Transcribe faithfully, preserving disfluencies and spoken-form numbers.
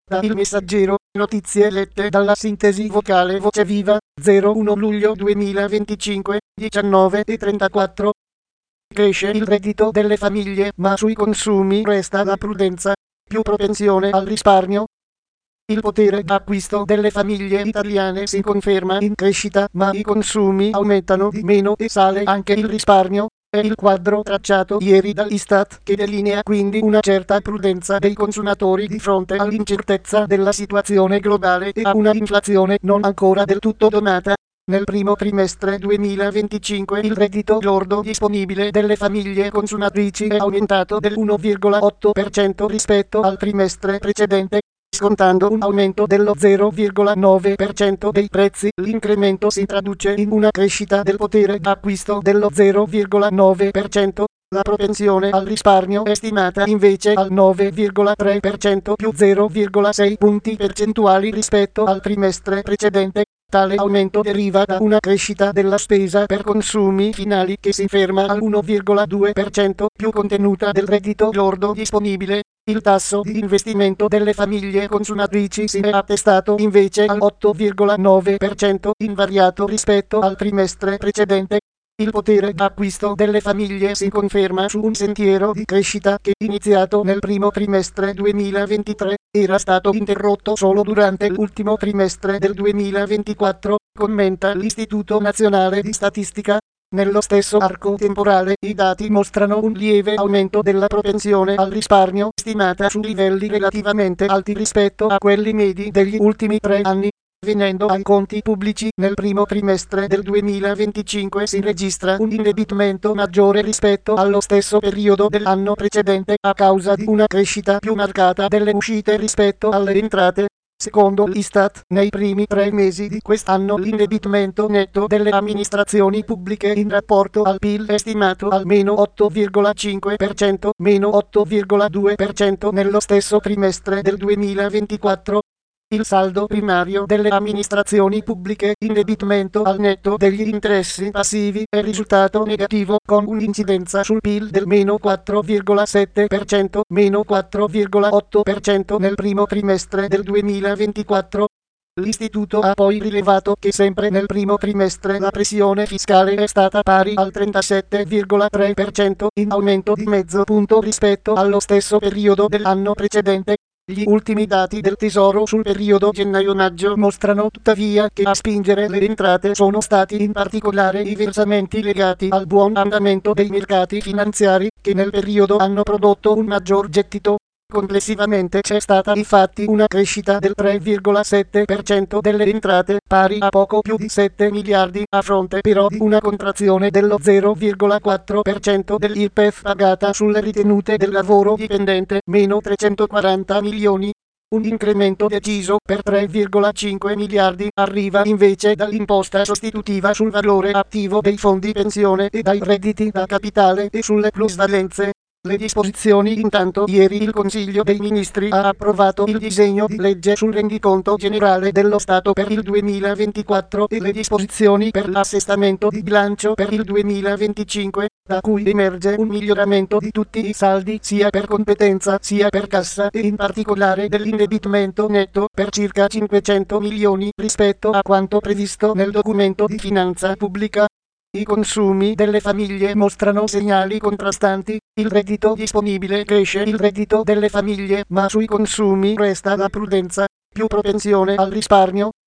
Da Il Messaggero, notizie lette dalla sintesi vocale Voce Viva, zero uno luglio duemilaventicinque, diciannove e trentaquattro. Cresce il reddito delle famiglie, ma sui consumi resta la prudenza, più propensione al risparmio. Il potere d'acquisto delle famiglie italiane si conferma in crescita, ma i consumi aumentano di meno e sale anche il risparmio. È il quadro tracciato ieri dall'Istat, che delinea quindi una certa prudenza dei consumatori di fronte all'incertezza della situazione globale e a una inflazione non ancora del tutto domata. Nel primo trimestre duemilaventicinque il reddito lordo disponibile delle famiglie consumatrici è aumentato dell'uno virgola otto per cento rispetto al trimestre precedente, scontando un aumento dello zero virgola nove per cento dei prezzi. L'incremento si traduce in una crescita del potere d'acquisto dello zero virgola nove per cento. La propensione al risparmio è stimata invece al nove virgola tre per cento, più zero virgola sei punti percentuali rispetto al trimestre precedente. Tale aumento deriva da una crescita della spesa per consumi finali che si ferma al uno virgola due per cento, più contenuta del reddito lordo disponibile. Il tasso di investimento delle famiglie consumatrici si è attestato invece al otto virgola nove per cento, invariato rispetto al trimestre precedente. Il potere d'acquisto delle famiglie si conferma su un sentiero di crescita che, iniziato nel primo trimestre duemilaventitré, era stato interrotto solo durante l'ultimo trimestre del duemilaventiquattro, commenta l'Istituto Nazionale di Statistica. Nello stesso arco temporale i dati mostrano un lieve aumento della propensione al risparmio, stimata su livelli relativamente alti rispetto a quelli medi degli ultimi tre anni. Venendo ai conti pubblici, nel primo trimestre del duemilaventicinque si registra un indebitamento maggiore rispetto allo stesso periodo dell'anno precedente, a causa di una crescita più marcata delle uscite rispetto alle entrate. Secondo l'Istat, nei primi tre mesi di quest'anno l'indebitamento netto delle amministrazioni pubbliche in rapporto al P I L è stimato al meno otto virgola cinque per cento, meno otto virgola due per cento nello stesso trimestre del duemilaventiquattro. Il saldo primario delle amministrazioni pubbliche, indebitamento al netto degli interessi passivi, è risultato negativo, con un'incidenza sul P I L del meno quattro virgola sette per cento, meno quattro virgola otto per cento nel primo trimestre del duemilaventiquattro. L'istituto ha poi rilevato che sempre nel primo trimestre la pressione fiscale è stata pari al trentasette virgola tre per cento, in aumento di mezzo punto rispetto allo stesso periodo dell'anno precedente. Gli ultimi dati del Tesoro sul periodo gennaio-maggio mostrano tuttavia che a spingere le entrate sono stati in particolare i versamenti legati al buon andamento dei mercati finanziari, che nel periodo hanno prodotto un maggior gettito. Complessivamente c'è stata infatti una crescita del tre virgola sette per cento delle entrate, pari a poco più di sette miliardi, a fronte però di una contrazione dello zero virgola quattro per cento dell'I R P E F pagata sulle ritenute del lavoro dipendente, meno trecentoquaranta milioni. Un incremento deciso per tre virgola cinque miliardi arriva invece dall'imposta sostitutiva sul valore attivo dei fondi pensione e dai redditi da capitale e sulle plusvalenze. Le disposizioni. Intanto ieri il Consiglio dei Ministri ha approvato il disegno di legge sul rendiconto generale dello Stato per il duemilaventiquattro e le disposizioni per l'assestamento di bilancio per il duemilaventicinque, da cui emerge un miglioramento di tutti i saldi sia per competenza sia per cassa e in particolare dell'indebitamento netto per circa cinquecento milioni rispetto a quanto previsto nel documento di finanza pubblica. I consumi delle famiglie mostrano segnali contrastanti. Il reddito disponibile cresce, il reddito delle famiglie, ma sui consumi resta la prudenza, più propensione al risparmio.